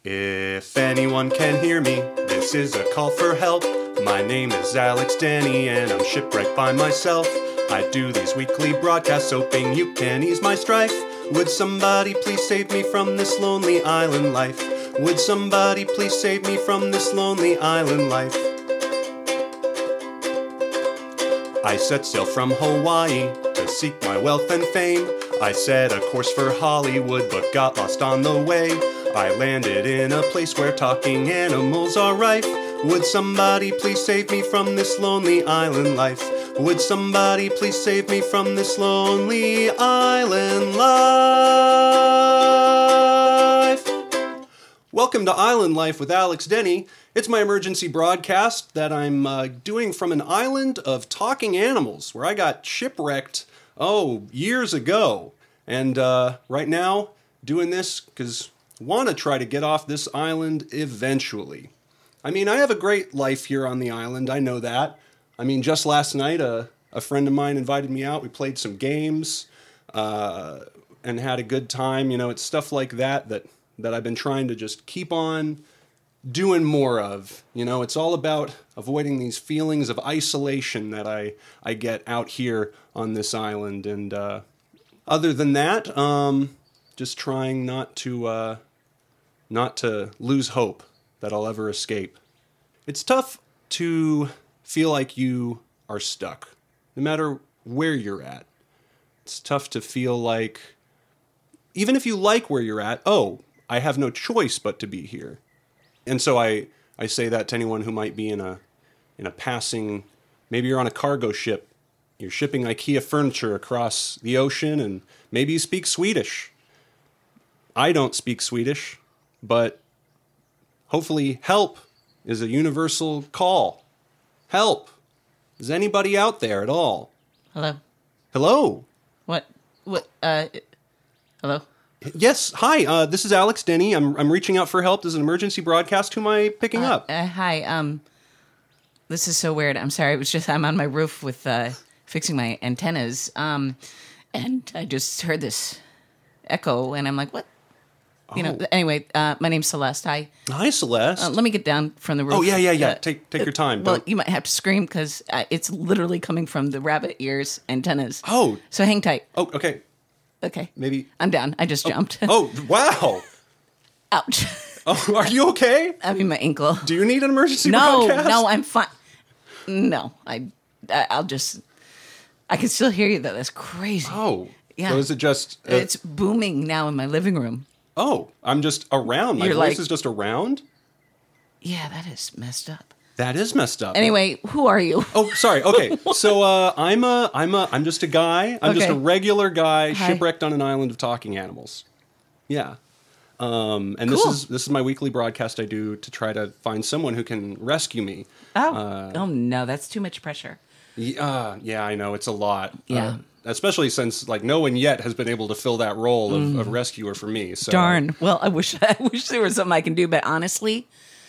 If anyone can hear me, this is a call for help. My name is Alex Denny and I'm shipwrecked by myself. I do these weekly broadcasts hoping you can ease my strife. Would somebody please save me from this lonely island life? Would somebody please save me from this lonely island life? I set sail from Hawaii to seek my wealth and fame. I set a course for Hollywood but got lost on the way. I landed in a place where talking animals are rife. Would somebody please save me from this lonely island life? Would somebody please save me from this lonely island life? Welcome to Island Life with Alex Denny. It's my emergency broadcast that I'm doing from an island of talking animals where I got shipwrecked, years ago. And right now, doing this because I want to try to get off this island eventually. I mean, I have a great life here on the island, I know that. I mean, just last night, a friend of mine invited me out. We played some games and had a good time. You know, it's stuff like that I've been trying to just keep on doing more of. You know, it's all about avoiding these feelings of isolation that I get out here on this island. And other than that, just trying not to lose hope that I'll ever escape. It's tough to feel like you are stuck, no matter where you're at. It's tough to feel like, even if you like where you're at, I have no choice but to be here. And so I say that to anyone who might be in a passing, maybe you're on a cargo ship, you're shipping IKEA furniture across the ocean, and maybe you speak Swedish. I don't speak Swedish, but hopefully help is a universal call. Help. Is anybody out there at all? Hello. Hello. What? Hello? Yes, hi, this is Alex Denny. I'm reaching out for help. This is an emergency broadcast. Who am I picking up? Hi, this is so weird. I'm sorry. It was just, I'm on my roof with, fixing my antennas, and I just heard this echo, and I'm like, what? You know, anyway, my name's Celeste. Hi. Hi, Celeste. Let me get down from the roof. Oh, yeah. Take your time. Well, you might have to scream because it's literally coming from the rabbit ears antennas. Oh. So hang tight. Oh, okay. Okay. Maybe. I'm down. I just jumped. Oh, wow. Ouch. Oh, are you okay? I mean, my ankle. Do you need an emergency broadcast? No, I'm fine. No, I'll just, I can still hear you though. That's crazy. Oh. Yeah. So is it just... It's booming now in my living room. Oh, I'm just around. My voice is just around? Yeah, that is messed up. That is messed up. Anyway, who are you? Oh, sorry. Okay. So I'm just a guy. I'm just a regular guy shipwrecked on an island of talking animals. Yeah. And cool. this is my weekly broadcast I do to try to find someone who can rescue me. Oh no, that's too much pressure. Yeah, I know, it's a lot. Yeah. Especially since no one yet has been able to fill that role of rescuer for me. So. Darn. Well, I wish there was something I can do, but honestly,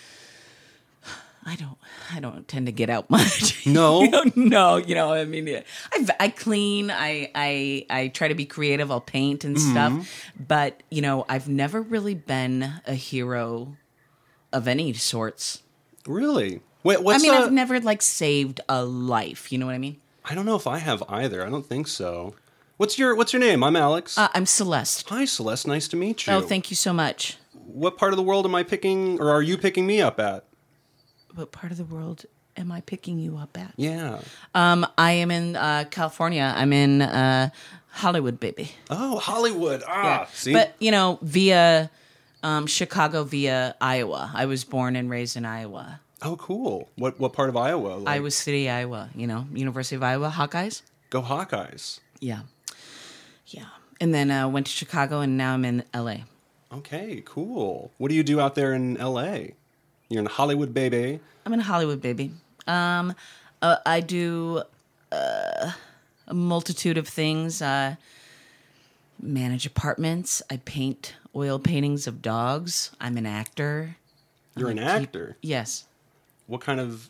I don't tend to get out much. No? No, I mean, I clean, I try to be creative, I'll paint and stuff, but, I've never really been a hero of any sorts. Really? I've never, saved a life, you know what I mean? I don't know if I have either. I don't think so. What's your name? I'm Alex. I'm Celeste. Hi, Celeste. Nice to meet you. Oh, thank you so much. What part of the world am I picking, or are you picking me up at? What part of the world am I picking you up at? Yeah. I am in California. I'm in Hollywood, baby. Oh, Hollywood. Yeah. See? But, via Chicago, via Iowa. I was born and raised in Iowa. Oh, cool. What part of Iowa? Iowa City, Iowa. University of Iowa, Hawkeyes. Go Hawkeyes. Yeah. Yeah. And then went to Chicago, and now I'm in L.A. Okay, cool. What do you do out there in L.A.? You're in Hollywood, baby. I'm in Hollywood, baby. I do a multitude of things. Manage apartments. I paint oil paintings of dogs. I'm an actor. You're an actor? Yes. What kind of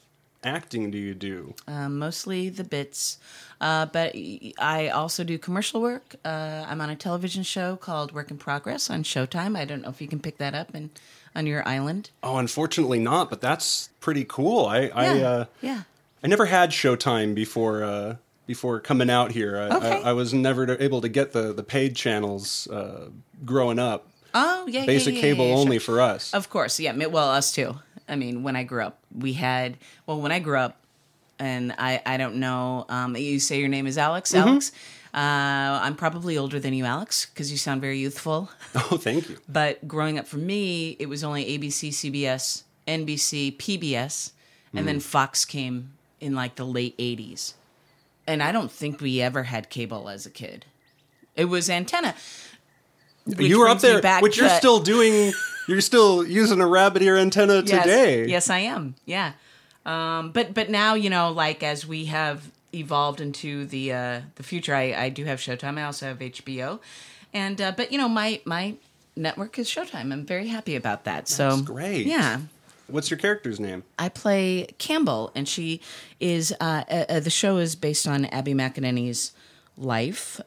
acting do you do? Mostly the bits, but I also do commercial work. I'm on a television show called Work in Progress on Showtime. I don't know if you can pick that up on your island. Oh, unfortunately not, but that's pretty cool. Yeah. I never had Showtime before coming out here. Okay. I was never able to get the paid channels growing up. Oh, yeah, Basic cable sure. only for us. Of course, yeah. Well, us too. I mean, when I grew up, when I grew up, and I don't know, you say your name is Alex? Mm-hmm. Alex? I'm probably older than you, Alex, because you sound very youthful. Oh, thank you. But growing up for me, it was only ABC, CBS, NBC, PBS, and then Fox came in like the late 80s. And I don't think we ever had cable as a kid. It was antenna. You were up there, which you're still doing. You're still using a rabbit ear antenna today. Yes, I am. Yeah. But now, like as we have evolved into the future, I do have Showtime. I also have HBO, and but my network is Showtime. I'm very happy about that. That's great. Yeah. What's your character's name? I play Campbell, and she is the show is based on Abby McEnany's life.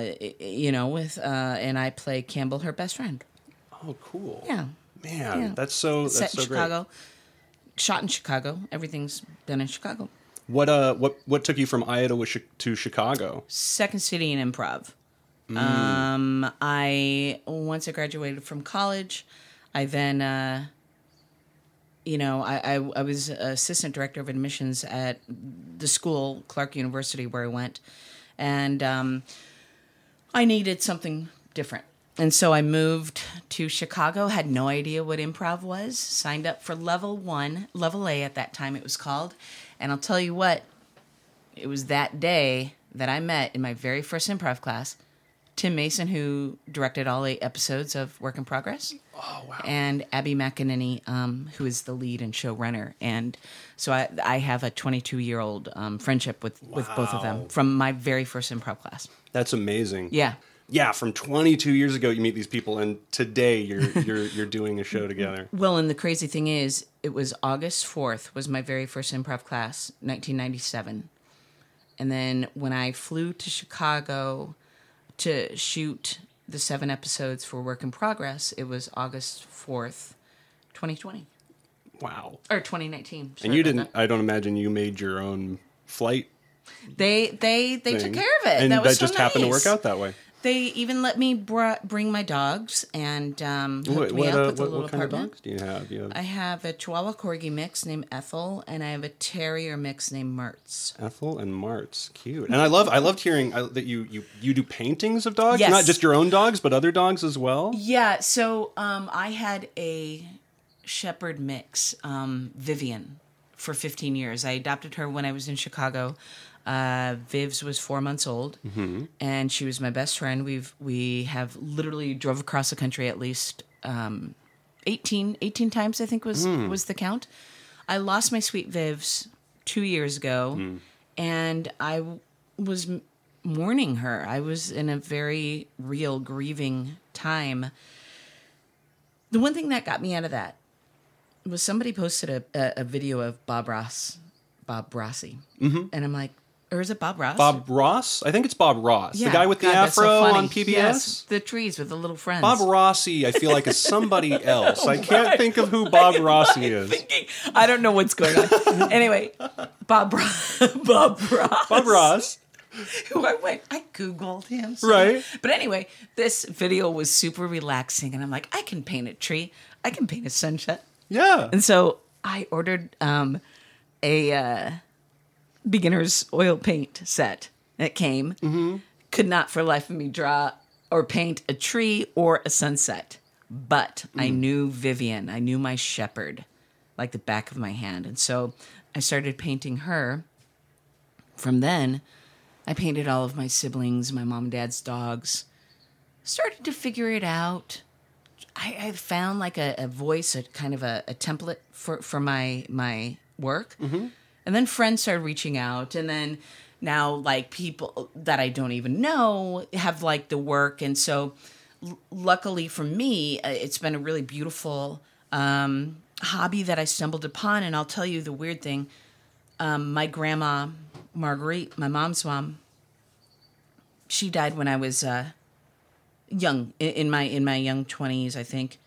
And I play Campbell, her best friend. Oh, cool. Yeah. Man, Yeah. that's so Set in great. Chicago. Shot in Chicago. Everything's done in Chicago. What took you from Iowa to Chicago? Second City in Improv. Once I graduated from college, I then I was assistant director of admissions at the school, Clark University, where I went, and I needed something different. And so I moved to Chicago, had no idea what improv was, signed up for Level A at that time it was called. And I'll tell you what, it was that day that I met in my very first improv class, Tim Mason, who directed all 8 episodes of Work in Progress. Oh, wow. And Abby McEnany, who is the lead and showrunner. And so I have a 22-year-old friendship with both of them from my very first improv class. That's amazing. Yeah. Yeah, from 22 years ago, you meet these people, and today you're doing a show together. Well, and the crazy thing is, it was August 4th was my very first improv class, 1997. And then when I flew to Chicago to shoot the 7 episodes for Work in Progress, it was August 4th, 2020. Wow. Or 2019. And you didn't, I don't imagine you made your own flight. They took care of it. And that was just so happened to nice. work out that way. They even let me bring my dogs and hooked me up with a little what kind of apartment. dogs do you have? I have a Chihuahua Corgi mix named Ethel, and I have a Terrier mix named Mertz. Ethel and Martz, cute. And I loved hearing that you do paintings of dogs, Yes. not just your own dogs, but other dogs as well. Yeah, so I had a Shepherd mix, Vivian, for 15 years. I adopted her when I was in Chicago. Vivs was 4 months old, and she was my best friend. We have literally drove across the country at least 18 times, I think was the count. I lost my sweet Vivs 2 years ago, and I was mourning her. I was in a very real grieving time. The one thing that got me out of that was somebody posted a video of Bob Rossi, and I'm like, or is it Bob Ross? Bob Ross? I think it's Bob Ross. Yeah. The guy with the God, that's so afro funny. on PBS? Yes, the trees with the little friends. Bob Rossi, I feel like, is somebody else. I can't think of who Bob Rossi is. I don't know what's going on. Anyway, Bob Ross. Bob Ross. Who I Googled him. Right. But anyway, this video was super relaxing, and I'm like, I can paint a tree. I can paint a sunset. Yeah. And so I ordered a beginner's oil paint set that came. Could not for the life of me draw or paint a tree or a sunset. But I knew Vivian. I knew my shepherd like the back of my hand. And so I started painting her. From then, I painted all of my siblings, my mom and dad's dogs. Started to figure it out. I found like a voice, a kind of a template for my work. And then friends started reaching out, and then now like people that I don't even know have like the work. And so luckily for me, it's been a really beautiful hobby that I stumbled upon. And I'll tell you the weird thing, My grandma, Marguerite, my mom's mom, she died when I was young, in my young 20s, I think.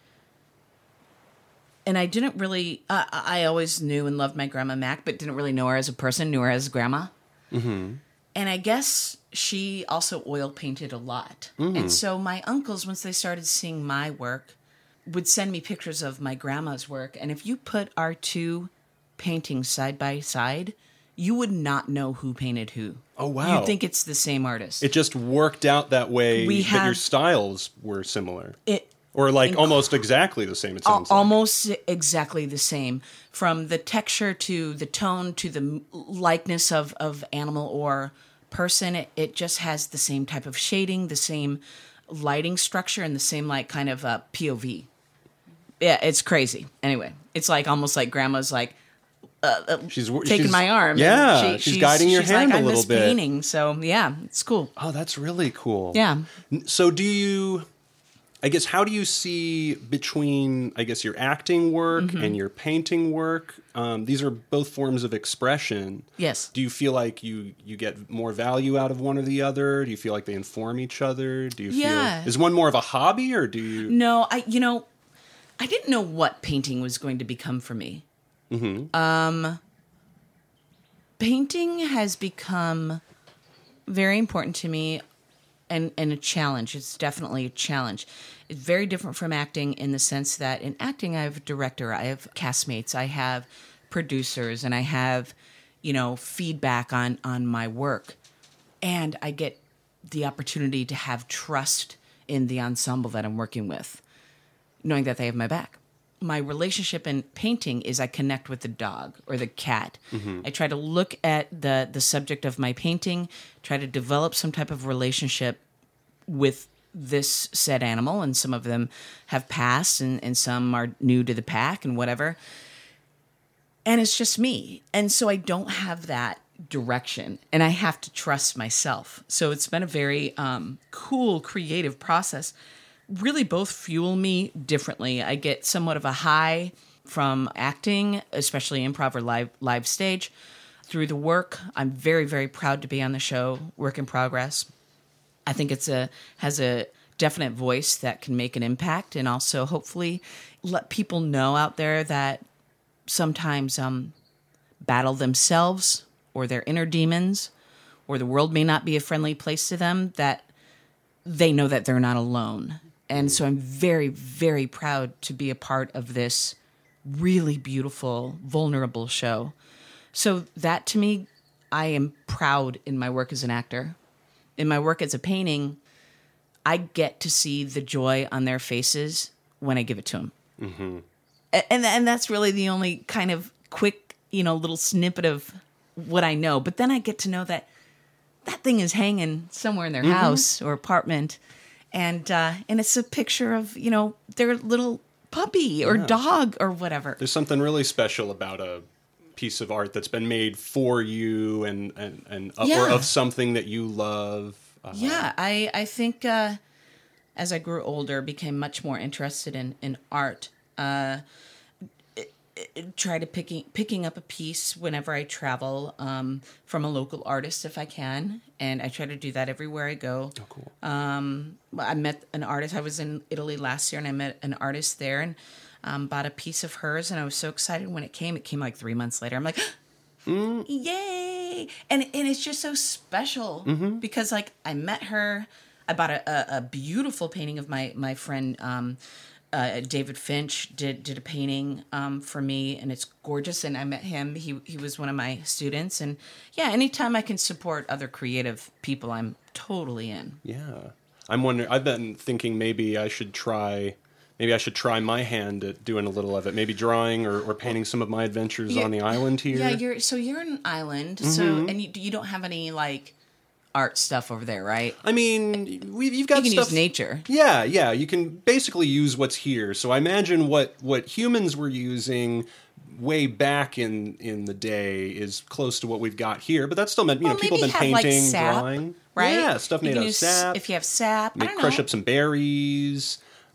And I didn't really, I always knew and loved my grandma Mac, but didn't really know her as a person, knew her as grandma. Mm-hmm. And I guess she also oil painted a lot. And so my uncles, once they started seeing my work, would send me pictures of my grandma's work. And if you put our two paintings side by side, you would not know who painted who. Oh, wow. You'd think it's the same artist. It just worked out that way that your styles were similar. Or almost exactly the same, it sounds like. Almost exactly the same. From the texture to the tone to the likeness of animal or person, it just has the same type of shading, the same lighting structure, and the same kind of POV. Yeah, it's crazy. Anyway, it's almost like grandma's she's taking my arm. Yeah, she's guiding your hand a little bit. Painting, so yeah, it's cool. Oh, that's really cool. Yeah. So how do you see between, your acting work and your painting work? These are both forms of expression. Yes. Do you feel like you get more value out of one or the other? Do you feel like they inform each other? Do you feel, is one more of a hobby, or do you? No, I didn't know what painting was going to become for me. Mm-hmm. Painting has become very important to me and a challenge. It's definitely a challenge. It's very different from acting in the sense that in acting, I have a director, I have castmates, I have producers, and I have, feedback on my work. And I get the opportunity to have trust in the ensemble that I'm working with, knowing that they have my back. My relationship in painting is I connect with the dog or the cat. Mm-hmm. I try to look at the subject of my painting, try to develop some type of relationship with this said animal, and some of them have passed and some are new to the pack and whatever. And it's just me. And so I don't have that direction, and I have to trust myself. So it's been a very cool, creative process. Really both fuel me differently. I get somewhat of a high from acting, especially improv or live stage. Through the work, I'm very, very proud to be on the show, Work in Progress. I think has a definite voice that can make an impact, and also hopefully let people know out there that sometimes battle themselves or their inner demons, or the world may not be a friendly place to them, that they know that they're not alone. And so I'm very, very proud to be a part of this really beautiful, vulnerable show. So that, to me, I am proud in my work as an actor. In my work as a painting, I get to see the joy on their faces when I give it to them. Mm-hmm. And that's really the only kind of quick, little snippet of what I know. But then I get to know that thing is hanging somewhere in their house or apartment. And it's a picture of, their little puppy or dog or whatever. There's something really special about a piece of art that's been made for you and or of something that you love. I think as I grew older, became much more interested in art. Try to picking up a piece whenever I travel from a local artist if I can, and I try to do that everywhere I go. Oh, cool. I met an artist. I was in Italy last year, and I met an artist there, and bought a piece of hers, and I was so excited when it came. It came like 3 months later. I'm like, yay! And it's just so special because I met her. I bought a beautiful painting of my friend. David Finch did a painting for me, and it's gorgeous. And I met him. He was one of my students. And yeah, anytime I can support other creative people, I'm totally in. Yeah, I'm wondering. I've been thinking maybe I should try my hand at doing a little of it. Maybe drawing or painting some of my adventures on the island here. Yeah, you're an island. So and you don't have any art stuff over there, right? I mean, you've got you can stuff. Use nature. Yeah. You can basically use what's here. So I imagine what humans were using way back in the day is close to what we've got here. But that's still meant people have been painting, sap, drawing, right? Yeah, stuff made out of sap. If you have sap, crush up some berries.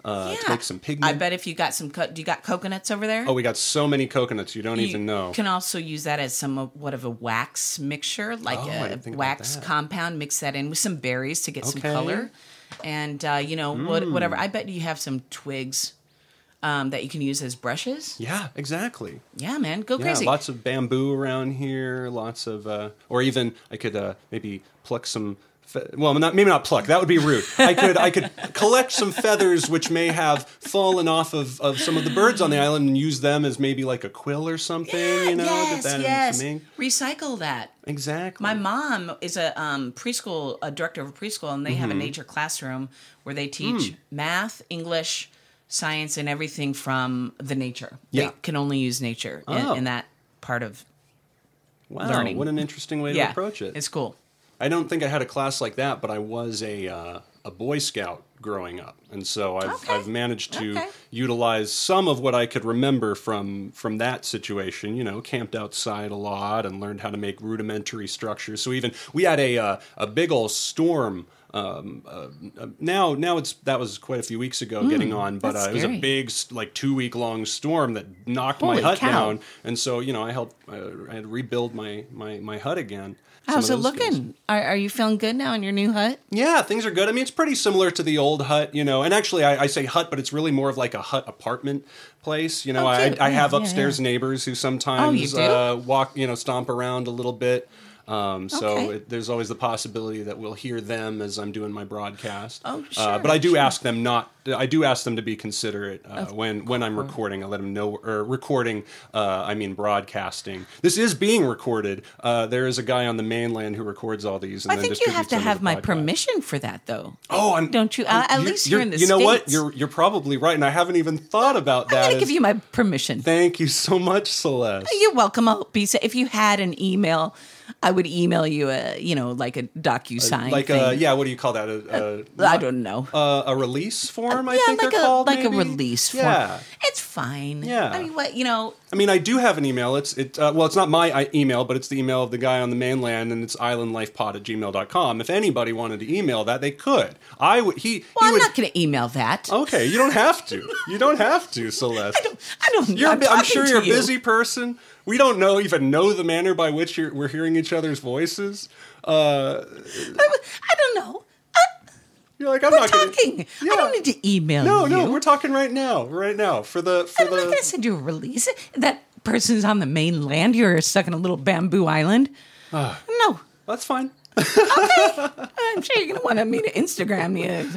to make some pigment. I bet if you got do you got coconuts over there? Oh, we got so many coconuts, you don't even know. You can also use that as somewhat of a wax mixture, like I a didn't think wax about that. compound. Mix that in with some berries to get some Okay. color. And, whatever. I bet you have some twigs that you can use as brushes. Yeah, exactly. Yeah, man. Go Yeah, crazy. lots of bamboo around here. Lots of, or even I could maybe pluck some. Maybe not pluck. That would be rude. I could collect some feathers which may have fallen off of some of the birds on the island and use them as maybe like a quill or something. Get that into some ink. Recycle that. Exactly. My mom is a director of a preschool, and they have a nature classroom where they teach math, English, science, and everything from the nature. Yeah. They can only use nature in that part of learning. What an interesting way to approach it. It's cool. I don't think I had a class like that, but I was a Boy Scout growing up, and so I've managed to utilize some of what I could remember from that situation. Camped outside a lot and learned how to make rudimentary structures. So we had a big old storm. Now that was quite a few weeks ago getting on, but it was a big 2-week long storm that knocked my hut down, and so I helped. I had to rebuild my hut again. How's it looking? Are you feeling good now in your new hut? Yeah, things are good. I mean, it's pretty similar to the old hut, and actually I say hut, but it's really more of like a hut apartment place. I have upstairs neighbors who sometimes walk, stomp around a little bit. There's always the possibility that we'll hear them as I'm doing my broadcast. Oh, sure. But I do ask them I do ask them to be considerate when I'm recording. I let them know, recording, I mean broadcasting. This is being recorded. There is a guy on the mainland who records all these. And I think you have to have my permission for that, though. Oh, don't you? At least you're in the States. You know what? You're probably right, and I haven't even thought about that. I'm going to give you my permission. Thank you so much, Celeste. You're welcome. If you had an email, I would email you like a DocuSign. What do you call that? I don't know. A release form, I think they're called. Like maybe? A release form. Yeah. It's fine. Yeah. I mean, I mean, I do have an email. It's not my email, but it's the email of the guy on the mainland, and it's islandlifepod@gmail.com. If anybody wanted to email that, they could. I'm not going to email that. Okay, you don't have to. You don't have to, Celeste. I don't. I'm sure you're a busy person. We don't even know the manner by which we're hearing each other's voices. I don't know. You're like, we're talking. I don't need to email you. No, we're talking right now. I'm not going to send you a release. That person's on the mainland. You're stuck in a little bamboo island. No. That's fine. Okay. I'm sure you're going to want me to Instagram you.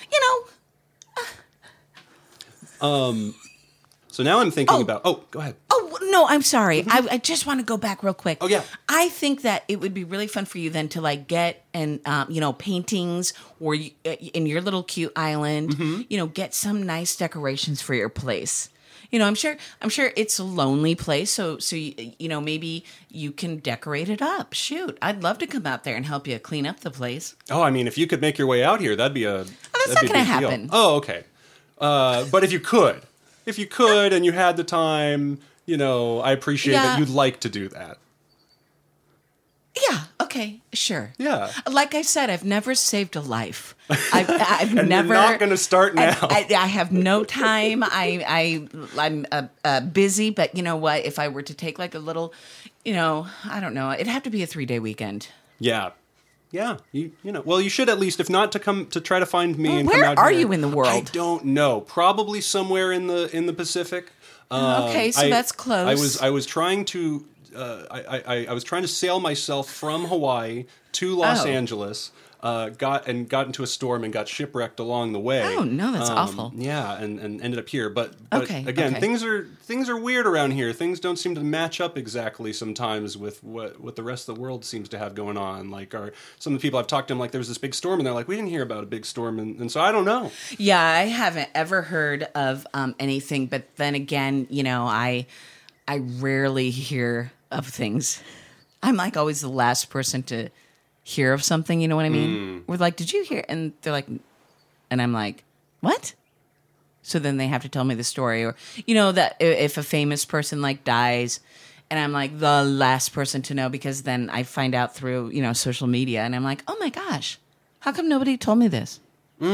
So now I'm thinking about... Oh, go ahead. Oh, no, I'm sorry. I just want to go back real quick. Oh, yeah. I think that it would be really fun for you then to get paintings or in your little cute island, get some nice decorations for your place. I'm sure it's a lonely place, so maybe you can decorate it up. Shoot, I'd love to come out there and help you clean up the place. Oh, I mean, if you could make your way out here, that'd be a that's not going to happen. Deal. Oh, okay. But if you could, and you had the time, I appreciate that you'd like to do that. Yeah. Okay. Sure. Yeah. Like I said, I've never saved a life. I've and never. You're not going to start now. I have no time. I'm busy. But you know what? If I were to take like a little, I don't know. It'd have to be a 3-day weekend. Yeah. Yeah, well, you should at least, if not to come to try to find me. Where come out are here. you in the world? I don't know. Probably somewhere in the Pacific. Okay, so that's close. I was trying to. I was trying to sail myself from Hawaii to Los Angeles. Got into a storm and got shipwrecked along the way. Oh no, that's awful. Yeah, and ended up here. But okay, again, things are weird around here. Things don't seem to match up exactly sometimes with what the rest of the world seems to have going on. Like some of the people I've talked to, them like there was this big storm, and they're like, we didn't hear about a big storm, and so I don't know. Yeah, I haven't ever heard of anything. But then again, I rarely hear of things. I'm like always the last person to hear of something, you know what I mean? We're like, did you hear? And they're like, and I'm like, what? So then they have to tell me the story, or that if a famous person dies, and I'm like the last person to know, because then I find out through social media, and I'm like, oh my gosh, how come nobody told me this?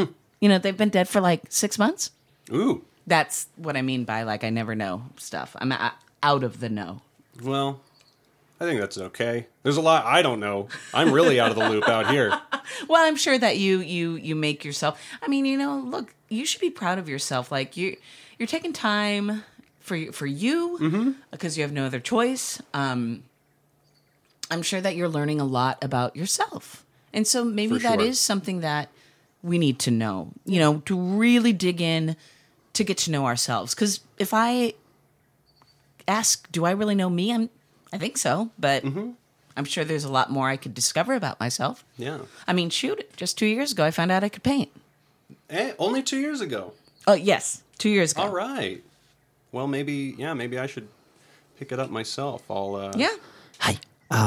they've been dead for like 6 months. Ooh. That's what I mean by like I never know stuff. I'm out of the know. Well, I think that's okay. There's a lot I don't know. I'm really out of the loop out here. Well, I'm sure that you make yourself. I mean, look, you should be proud of yourself. Like you're taking time for you because you have no other choice. I'm sure that you're learning a lot about yourself, and so maybe that is something that we need to know. To really dig in to get to know ourselves. Because if I ask, do I really know me? I think so, but I'm sure there's a lot more I could discover about myself. Yeah. I mean, shoot, just 2 years ago, I found out I could paint. Only 2 years ago. Oh, yes, 2 years ago. All right. Well, maybe I should pick it up myself. Yeah. Hi.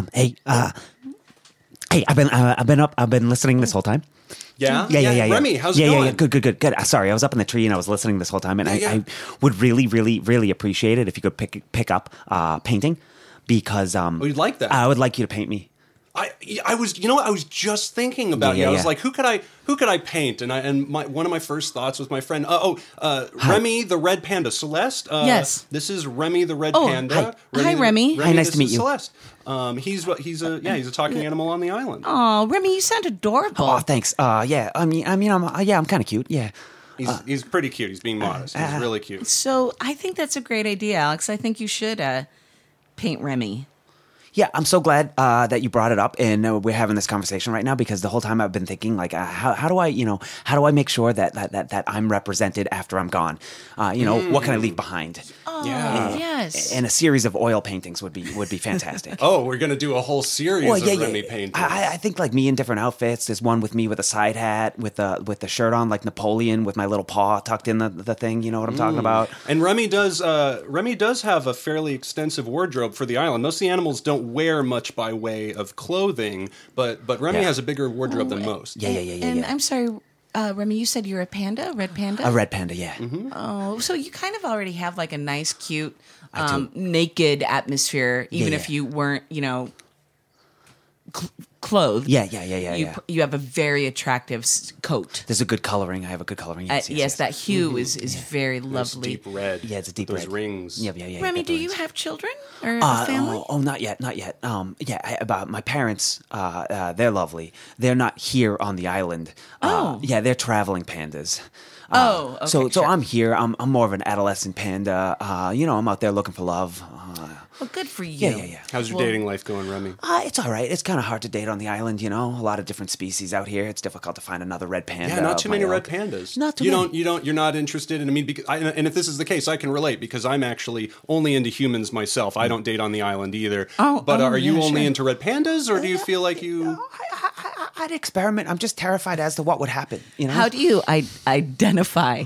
Hey, I've been listening this whole time. Yeah? Yeah. Remy, how's it going? Yeah. Good. Sorry, I was up in the tree and I was listening this whole time, and I would really, really, really appreciate it if you could pick up painting, because you'd like that? I would like you to paint me. I was just thinking about you. I was like, who could I paint? And one of my first thoughts was my friend. Remy the Red Panda, Celeste. Yes, this is Remy the Red Oh, Panda. Hi, Remy. Hi, nice to meet you. Celeste. He's a talking animal on the island. Oh, Remy, you sound adorable. Oh, thanks. Yeah. I'm kind of cute. Yeah. He's pretty cute. He's being modest. He's really cute. So I think that's a great idea, Alex. I think you should paint Remy. Yeah, I'm so glad that you brought it up, and we're having this conversation right now, because the whole time I've been thinking, like, how do I make sure that I'm represented after I'm gone? What can I leave behind? Oh, Yeah. yes. And a series of oil paintings would be fantastic. Oh, we're gonna do a whole series of Remy paintings. I think like me in different outfits. There's one with me with a side hat, with the shirt on like Napoleon, with my little paw tucked in the thing. You know what I'm talking about? And Remy does have a fairly extensive wardrobe for the island. Most of the animals don't wear much by way of clothing, but Remy has a bigger wardrobe than most. Yeah. And I'm sorry, Remy, you said you're a panda, a red panda? A red panda, yeah. Mm-hmm. Oh, so you kind of already have like a nice, cute, naked atmosphere, even if you weren't, clothed. Yeah. You have a very attractive coat. There's a good coloring. I have a good coloring. Yes. That hue is very lovely. Deep red. Yeah, it's a deep Those red. rings. Yeah. Remy, do you have children or a family? Oh, not yet. About my parents, they're lovely. They're not here on the island. Yeah, they're traveling pandas. Okay, so sure. I'm here. I'm more of an adolescent panda. I'm out there looking for love. Well, good for you. Yeah. How's your dating life going, Remy? It's all right. It's kind of hard to date on the island, A lot of different species out here. It's difficult to find another red panda. Yeah, not too of my many red ilk. pandas. Not too many. You're not interested in. I mean, and if this is the case, I can relate because I'm actually only into humans myself. I don't date on the island either. But are you only into red pandas, or do you feel like you? I'd experiment. I'm just terrified as to what would happen. How do you identify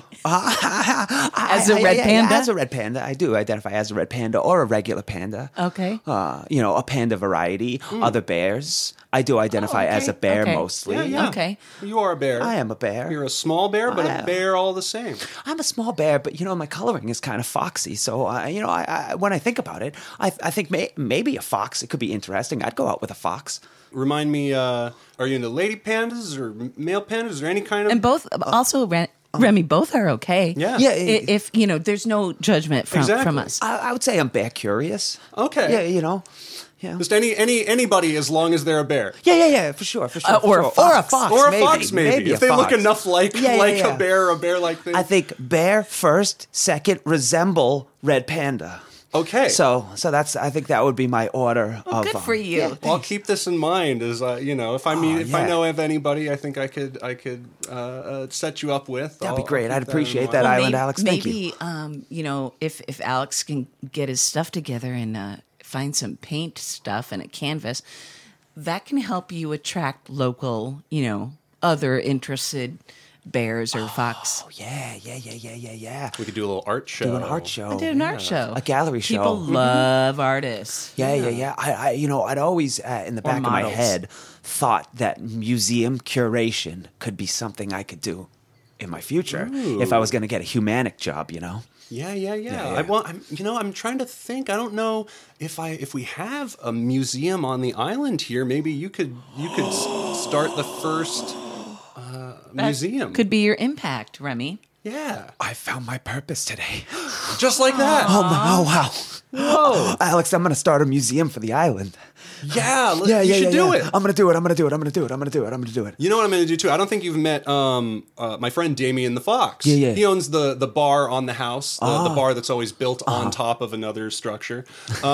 as a red panda? As a red panda, I do identify as a red panda or a regular panda. Okay. A panda variety. Other bears, I do identify as a bear mostly. Yeah. Okay. You are a bear. I am a bear. You're a small bear, but a bear all the same. I'm a small bear, but my coloring is kind of foxy. So I when I think about it, I think maybe a fox. It could be interesting. I'd go out with a fox. Remind me, are you into lady pandas or male pandas or any kind of? And both, also, Remy, both are okay. Yeah. If there's no judgment from us. I would say I'm bear curious. Okay. Yeah. Just anybody as long as they're a bear. Yeah, for sure. Or a fox. Or a fox, maybe. If they look fox. enough like a bear or a bear-like thing. I think bear first, second resemble red panda. Okay. So I think that would be my order of. Good for you. Yeah. Well, I'll keep this in mind as if I know of anybody, I think I could set you up with. That'd be great. I'll I'd keep that in appreciate mind. that, Island Alex. Thank maybe, you. If Alex can get his stuff together and find some paint stuff and a canvas, that can help you attract local, other interested bears or fox. Oh yeah. We could do a little art show. Do an art show. Do an art show. A gallery show. People love artists. Yeah. I'd always in the back of my models. head thought that museum curation could be something I could do in my future if I was going to get a humanic job. Yeah. I'm trying to think. I don't know if we have a museum on the island here. Maybe you could start the first museum. Could be your impact, Remy. Yeah. I found my purpose today. Just like that. Oh wow. Whoa. Alex, I'm going to start a museum for the island. Yeah, you should do it. I'm going to do it. I'm going to do it. You know what I'm going to do too? I don't think you've met my friend Damien the Fox. Yeah. He owns the bar on the house, the bar that's always built on top of another structure.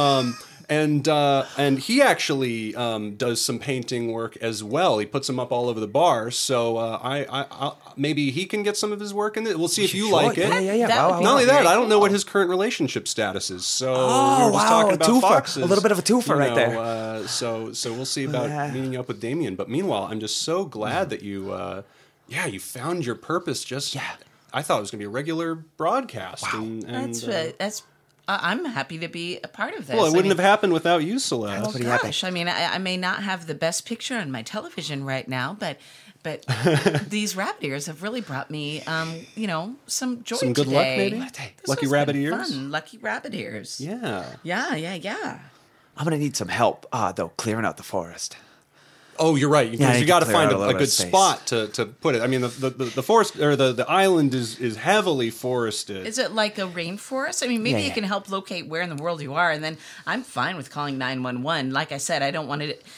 And he actually does some painting work as well. He puts them up all over the bar. So I maybe he can get some of his work in it. We'll see if you like it. Yeah. That would be Not only very that, I don't know cool. what his current relationship status is. So we Oh, were just wow, talking a about twofer. foxes. A little bit of a twofer right there. So we'll see about Yeah. meeting up with Damien. But meanwhile, I'm just so glad that you you found your purpose. I thought it was going to be a regular broadcast. Wow. And That's. I'm happy to be a part of this. well, it I wouldn't mean, have happened without you, Celeste. Oh pretty happy. gosh! I mean, I may not have the best picture on my television right now, but these rabbit ears have really brought me, some joy Some good luck, today. maybe? This Lucky has rabbit been ears? Fun. Lucky rabbit ears. Yeah. Yeah. I'm going to need some help, though, clearing out the forest. Oh, you're right. Yeah, Because you you got to can clear find out a a little bit good of space. spot to put it. I mean, the forest or the island is heavily forested. Is it like a rainforest? I mean, maybe Yeah. it can help locate where in the world you are, and then I'm fine with calling 911. Like I said, I don't want to,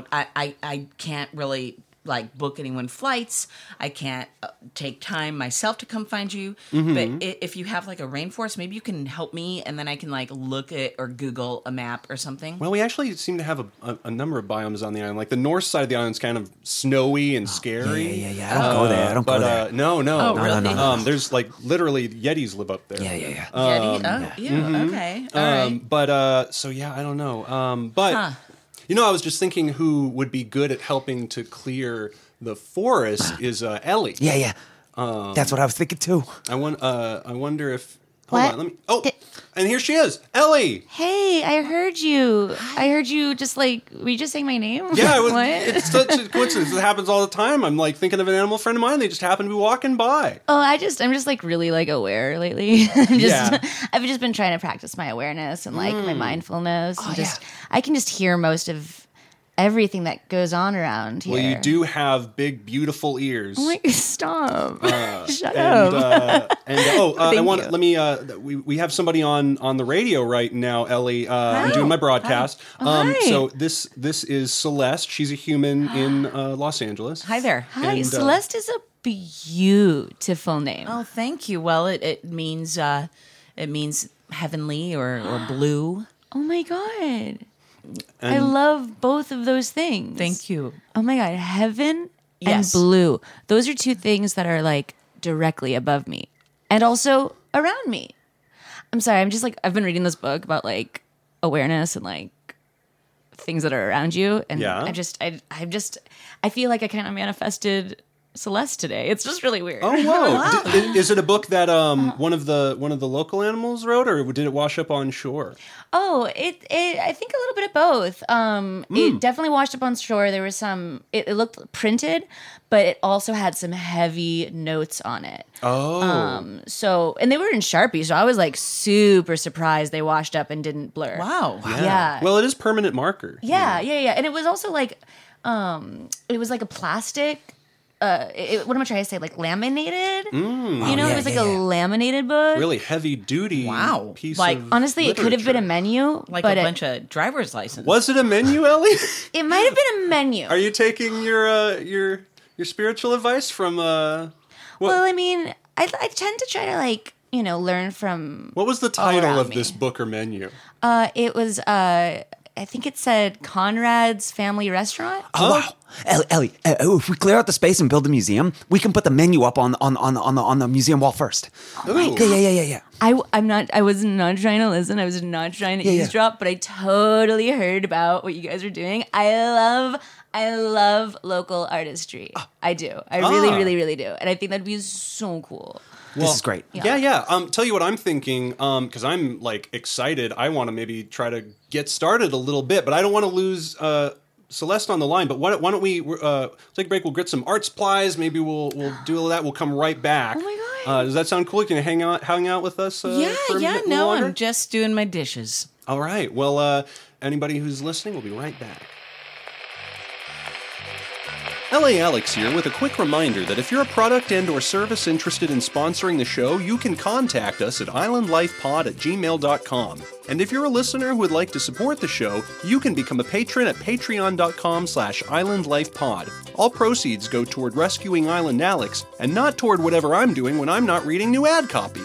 I can't really like book anyone flights. I can't take time myself to come find you. Mm-hmm. But if you have like a rainforest, maybe you can help me, and then I can like look at or Google a map or something. Well, we actually seem to have a number of biomes on the island. Like the north side of the island is kind of snowy and scary. Yeah. I don't go there. I don't go there. No. Oh, really? No. There's like literally Yetis live up there. Yeah. Yeti? Okay. All right. So yeah, I don't know. But I was just thinking who would be good at helping to clear the forest is Ellie. Yeah. That's what I was thinking, too. I wonder if. Hold What? on, let me. Oh, and here she is, Ellie. Hey, I heard you. I heard you just like, were you just saying my name? Yeah, What? it's such a coincidence. It happens all the time. I'm like thinking of an animal friend of mine. They just happen to be walking by. Oh, I'm just like really like aware lately. I've just been trying to practice my awareness and like my mindfulness. And I can just hear most of everything that goes on around here. Well, you do have big, beautiful ears. Oh my, stop. Shut and up. I want you. let me. We have somebody on the radio right now, Ellie. I'm doing my broadcast. Hi. So this is Celeste. She's a human in Los Angeles. Hi there. Hi, and, Celeste is a beautiful name. Oh, thank you. Well, it means heavenly or blue. Oh my God. I love both of those things. Thank you. Oh my God, heaven Yes. and blue. Those are two things that are like directly above me and also around me. I'm sorry, I'm just like, I've been reading this book about like awareness and like things that are around you. And Yeah. I feel like I kind of manifested Celeste today. It's just really weird. Oh, whoa! Is it a book that one of the local animals wrote, or did it wash up on shore? Oh, it I think a little bit of both. It definitely washed up on shore. There was some. It looked printed, but it also had some heavy notes on it. Oh, So, and they were in Sharpie, so I was like super surprised they washed up and didn't blur. Wow. Yeah. Well, it is permanent marker. Yeah. And it was also like, it was like a plastic. What am I trying to say? Like laminated. It was like a laminated book. Really heavy duty. Wow. Piece Like, of Honestly, it could have been a literature. menu, Like but a bunch of driver's license. Was it a menu, Ellie? it might have been a menu. Are you taking your spiritual advice from Well, I mean, I tend to try to like learn from. What was the title around of me. this book or menu? It was I think it said Conrad's Family Restaurant. Oh, wow. Ellie, if we clear out the space and build a museum, we can put the menu up on the museum wall first. Ooh. Yeah. I was not trying to listen. I was not trying to eavesdrop, but I totally heard about what you guys are doing. I love local artistry. I do. I really do. And I think that'd be so cool. This is great. Yeah. Tell you what I'm thinking, because I'm like excited. I want to maybe try to get started a little bit, but I don't want to lose Celeste on the line. But why don't we take a break? We'll get some art supplies. Maybe we'll do all that. We'll come right back. Oh my God. Does that sound cool? Can you hang out with us? For a minute longer? I'm just doing my dishes. All right. Well, anybody who's listening, we'll be right back. LA Alex here with a quick reminder that if you're a product and or service interested in sponsoring the show, you can contact us at islandlifepod@gmail.com. And if you're a listener who would like to support the show, you can become a patron at patreon.com/islandlifepod. All proceeds go toward rescuing Island Alex and not toward whatever I'm doing when I'm not reading new ad copy.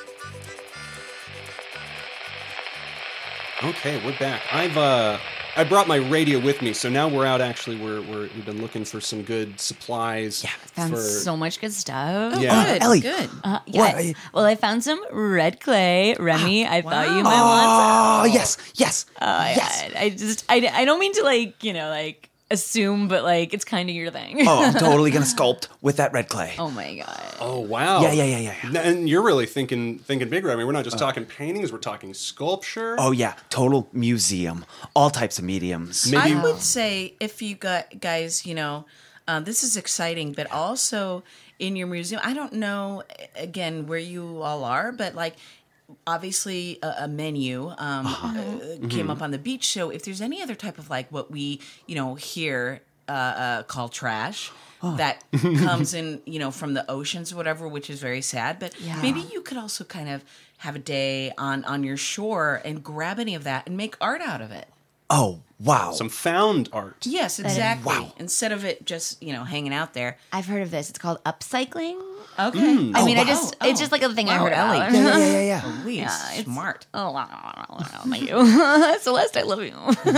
Okay, we're back. I brought my radio with me, so now we're out. Actually, we've been looking for some good supplies. Yeah, found so much good stuff. Yeah. Good, Ellie. good. Yeah. Well, I found some red clay, Remy. I thought you might Oh, want yes. some. I don't mean to assume, but it's kind of your thing. Oh, I'm totally going to sculpt with that red clay. Oh my god. Oh, wow. Yeah. And you're really thinking big, Remy. We're not just talking paintings, we're talking sculpture. Oh, yeah. Total museum. All types of mediums. Maybe- I would say if you got guys, this is exciting, but also in your museum, I don't know again where you all are, but obviously a menu came up on the beach. So if there's any other type of what we here call trash that comes in from the oceans or whatever, which is very sad, but maybe you could also kind of have a day on your shore and grab any of that and make art out of it. Oh, wow. Some found art. Yes, exactly. Wow. Instead of it just hanging out there. I've heard of this. It's called upcycling. Okay. I mean, wow. it's just a thing I Wow, heard Ellie. about. Yeah. Lee is it's- smart. Oh, thank you. Celeste, I love you.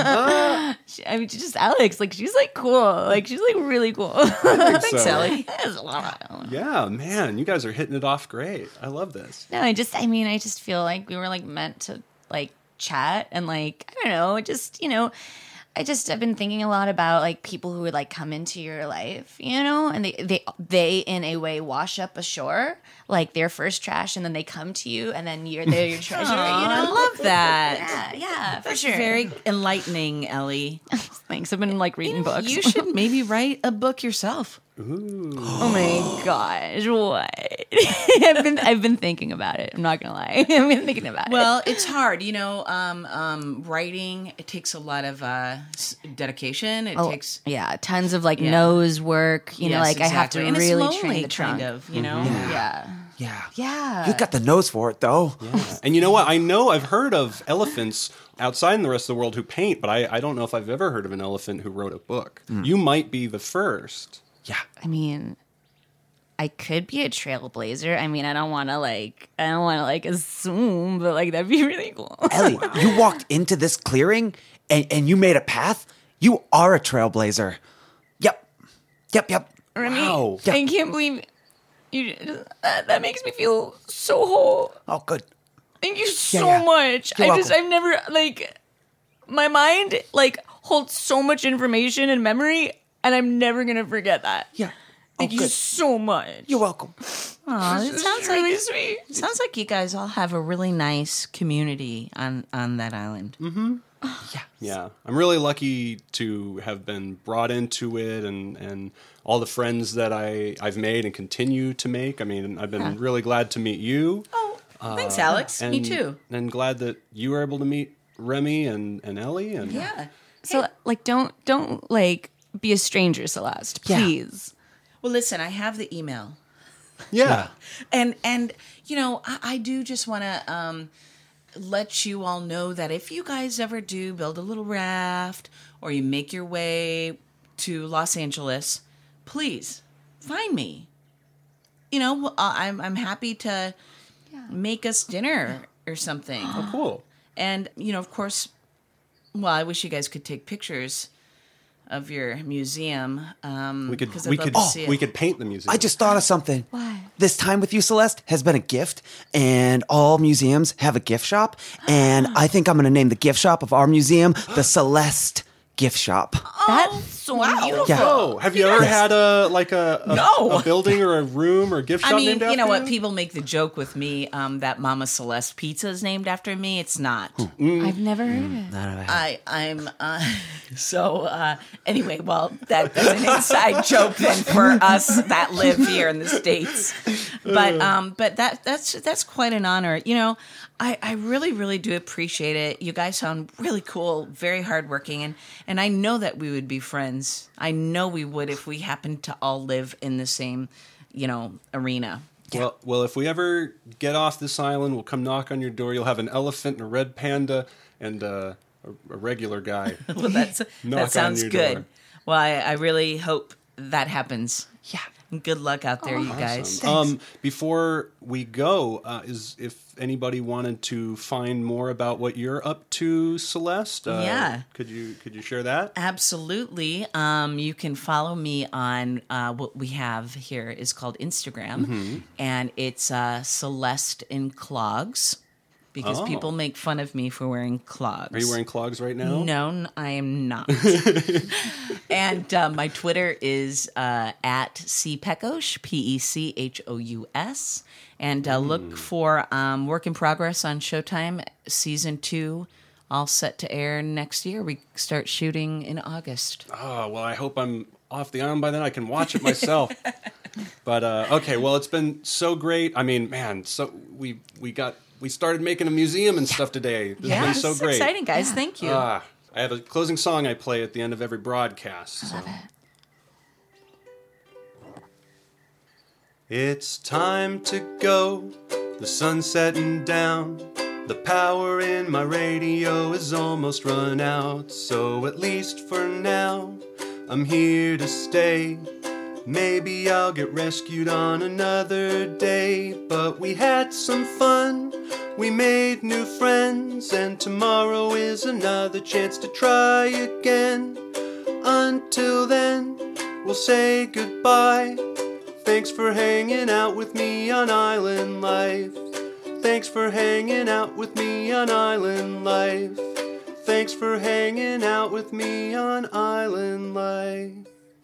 I mean, just Alex, she's cool. She's really cool. Thanks, Ellie. Yeah, man, you guys are hitting it off great. I love this. No, I just feel like we were meant to chat and I don't know, I've been thinking a lot about people who would come into your life, and they in a way wash up ashore, their first trash, and then they come to you, and then they're your treasure. I love that. Yeah, for sure. Very enlightening, Ellie. Thanks. I've been reading books. You should maybe write a book yourself. Oh my gosh, what? I've been thinking about it. I'm not gonna lie. I've been thinking about it. Well, it's hard, writing. It takes a lot of dedication. It takes tons of nose work. Yes, I have to exactly. And really it's lonely, train the trunk. kind of. Yeah. You got the nose for it, though. Yeah. And you know what? I've heard of elephants outside in the rest of the world who paint, but I don't know if I've ever heard of an elephant who wrote a book. You might be the first. Yeah. I mean, I could be a trailblazer. I mean, I don't want to assume, but that'd be really cool. Ellie, you walked into this clearing and you made a path. You are a trailblazer. Yep. Remy, Wow. I can't believe you. That makes me feel so whole. Oh, good. Thank you so yeah. much. You're welcome. I've never my mind holds so much information and memory, and I'm never gonna forget that. Yeah. Thank you good. so much. You're welcome. Aw, it sounds really sweet. It sounds like you guys all have a really nice community on that island. Yeah, I'm really lucky to have been brought into it, and all the friends that I've made and continue to make. I mean, I've been really glad to meet you. Oh, thanks, Alex. And, Me too. And glad that you were able to meet Remy and Ellie. And Yeah. So don't be a stranger, Celeste. Yeah. Please. Well, listen, I have the email. yeah. And I do just want to let you all know that if you guys ever do build a little raft or you make your way to Los Angeles, please find me. I'm happy to make us dinner or something. Oh, cool. And of course, well, I wish you guys could take pictures of your museum. We could 'cause I'd love to see it. we could paint the museum. I just thought of something. What? This time with you, Celeste, has been a gift, and all museums have a gift shop, and I think I'm going to name the gift shop of our museum the Celeste Gift Shop. That's so beautiful. Yeah. Oh, have you ever had a building or a room or a gift shop I mean, named after you know what? People make the joke with me that Mama Celeste Pizza is named after me. It's not. I've never heard of it. I'm anyway. Well, that's an inside joke then for us that live here in the States. But that's quite an honor. I really, really do appreciate it. You guys sound really cool, very hardworking, and I know that we would be friends. I know we would if we happened to all live in the same, arena. Well, if we ever get off this island, we'll come knock on your door. You'll have an elephant and a red panda and a regular guy. Well, that sounds good. Door. Well, I really hope that happens. Yeah. And good luck out there, you guys. Before we go, if anybody wanted to find more about what you're up to, Celeste, could you share that? Absolutely. You can follow me on what we have here is called Instagram, and it's Celeste in Clogs. Because people make fun of me for wearing clogs. Are you wearing clogs right now? No, I am not. And my Twitter is at cpechous, Pechous. And look for Work in Progress on Showtime, Season 2, all set to air next year. We start shooting in August. Oh, well, I hope I'm off the island by then. I can watch it myself. But, okay, well, it's been so great. I mean, man, so we started making a museum and stuff today. This has been so great. It's exciting, guys. Thank you. I have a closing song I play at the end of every broadcast. I love it. It's time to go. The sun's setting down. The power in my radio is almost run out. So at least for now, I'm here to stay. Maybe I'll get rescued on another day. But we had some fun, we made new friends, and tomorrow is another chance to try again. Until then, we'll say goodbye. Thanks for hanging out with me on Island Life. Thanks for hanging out with me on Island Life. Thanks for hanging out with me on Island Life.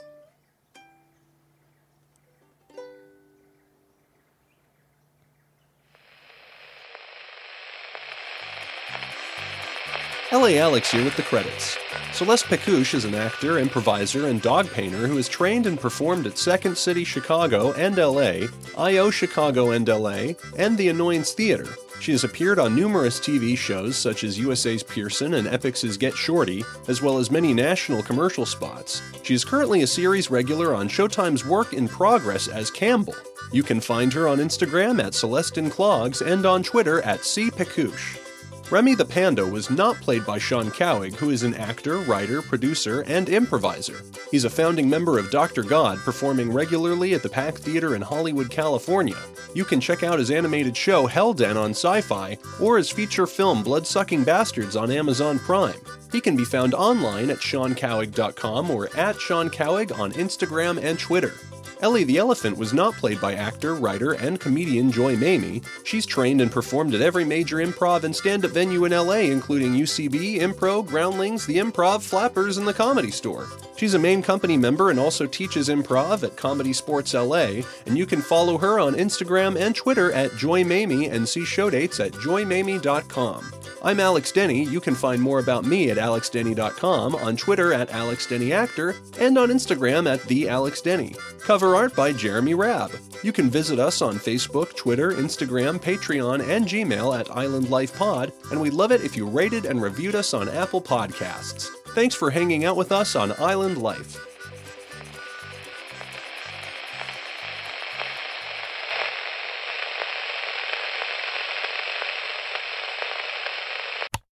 L.A. Alex here with the credits. Celeste Pechous is an actor, improviser, and dog painter who has trained and performed at Second City Chicago and L.A., I.O. Chicago and L.A., and the Annoyance Theater. She has appeared on numerous TV shows such as USA's Pearson and Epix's Get Shorty, as well as many national commercial spots. She is currently a series regular on Showtime's Work in Progress as Campbell. You can find her on Instagram at Celeste in Clogs and on Twitter at cpechous. Remy the Panda was not played by Sean Cowig, who is an actor, writer, producer, and improviser. He's a founding member of Dr. God, performing regularly at the Pack Theater in Hollywood, California. You can check out his animated show Hellden on Sci-Fi, or his feature film Bloodsucking Bastards on Amazon Prime. He can be found online at SeanCowig.com or at Sean Cowig on Instagram and Twitter. Ellie the Elephant was not played by actor, writer, and comedian Joy Mamie. She's trained and performed at every major improv and stand-up venue in LA, including UCB, Impro, Groundlings, The Improv, Flappers, and The Comedy Store. She's a main company member and also teaches improv at Comedy Sports LA, and you can follow her on Instagram and Twitter at Joy Mamie and see showdates at joymamie.com. I'm Alex Denny. You can find more about me at alexdenny.com, on Twitter at alexdennyactor, and on Instagram at thealexdenny. Cover art by Jeremy Rabb. You can visit us on Facebook, Twitter, Instagram, Patreon, and Gmail at Island Life Pod, and we'd love it if you rated and reviewed us on Apple Podcasts. Thanks for hanging out with us on Island Life.